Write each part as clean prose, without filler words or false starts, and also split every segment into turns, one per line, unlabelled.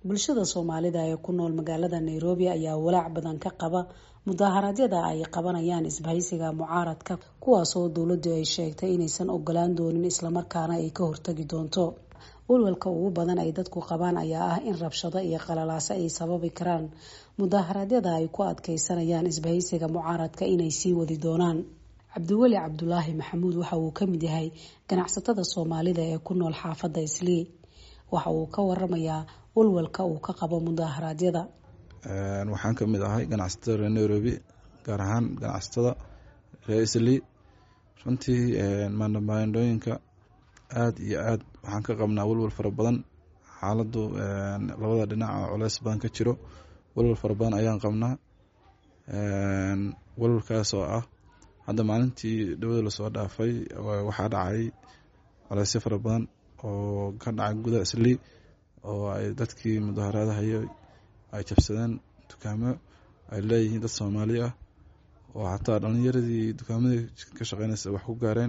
bulshada Soomaalida ee ku nool magaalada Nairobi ayaa walaac badan ka qaba mudaharaadyada ay qabanayaan isbahaysiga mucaaradka kuwaas oo dawladdu ay sheegtay inaysan ogolaan doonin isla markaana ay ka hortagi doonto. Walwalka ugu badan ay dadku qabaan ayaa ah in rabshado iyo qalalaase ay sababi karaan mudaharaadyada ay ku adkeysanayaan isbahaysiga mucaaradka inay sii wadi doonaan. Cabdiweli Cabdulaahi Maxamuud waxa uu ka mid yahay ganacsatada Soomaalida ee ku nool xaafadda Islii. Waxa uu ka waramayaa walwalka uu ka qabo mudaharaadyada.
Waxaan ka mid ahay ganacsatada reer Nairobi, gaar ahaan ganacsatada reer Islii. Runtii maandooyinka aad iyo aad waxaan ka qabnaa walwal fara badan. Xaaladdu labada dhinac culays badan ka jiro. Walwal fara badan ayaan qabnaa. Walwalkaas oo ah hadda maalintii dawladda la soo dhaafay waxaa dhacay culaysyo fara badan oo ka dhacay gudaha Islii oo ay dadkii mudaharadahayo ay jabsadeen dukaamo ay leeyihiin dad Soomaali ah oo hataa dhalinyaradii dukaamadii ka shaqeynaysa wax ku gaareen.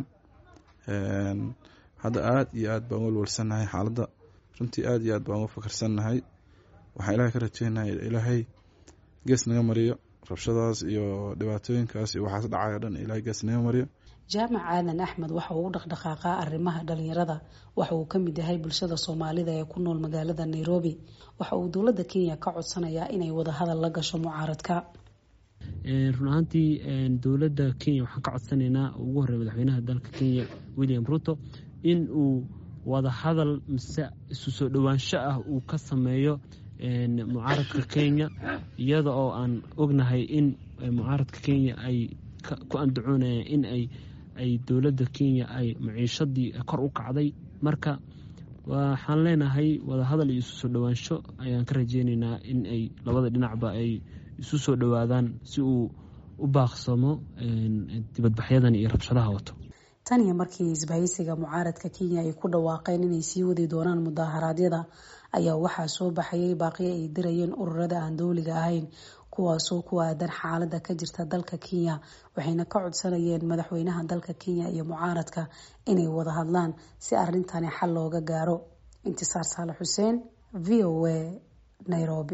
Hadda aad iyo aad baan walwalsanahay xaaladda. Runtii aad iyo aad baan uga fakarsanahay. Waxaan Ilaahay ka rajeynayaa Ilaahay gees naga mariyo rabshadaas iyo dhibaatooyinkaas iyo waxaas dhacaya dhan Ilaahay gees naga mariyo.
Jaamac Aadan Axmed waxa uu dhaqdhaqaaqa arrimaha dhalinyarada. Waxa uu ka mid yahay bulshada Soomaalida ee ku nool magaalada Nairobi. Waxa uu dawladda Kenya ka codsanayaa inay wada hadal la gasho mucaaradka.
Run ahaantii dawladda Kenya waxaan ka codsanaynaa ugu horreeya madaxweynaha dalka Kenya William Ruto in uu wada hadal mise isu soo dhawaansho ah uu ka sameeyo mucaaradka Kenya, iyada oo aan ognahay in mucaaradka Kenya ay ku andacoonayaan in ay dawladda Kenya ay maciishadii kor u kacday. Marka waxaan leenahay wada hadal iyo isu soo dhawaansho ayaan ka rajeynaynaa in ay labada dhinacba ay isu soo dhawaadaan si uu u baaqsamo dibadbaxyadan iyo rabshadaha wato.
Tan iyo markii isbahaysiga mucaaradka Kenya ay ku dhawaaqeen inay sii wadi doonaan mudaharaadyada ayaa waxaa soo baxayay baaqiyo ay dirayeen ururada aan dawliga ahayn kuwaasoo ku aadan xaaladda ka jirta dalka Kenya, waxayna ka codsanayeen madaxweynaha dalka Kenya iyo mucaaradka inay wada hadlaan si arintani xal looga gaaro. Intisaar Saalax Xuseen, VOA, Nairobi.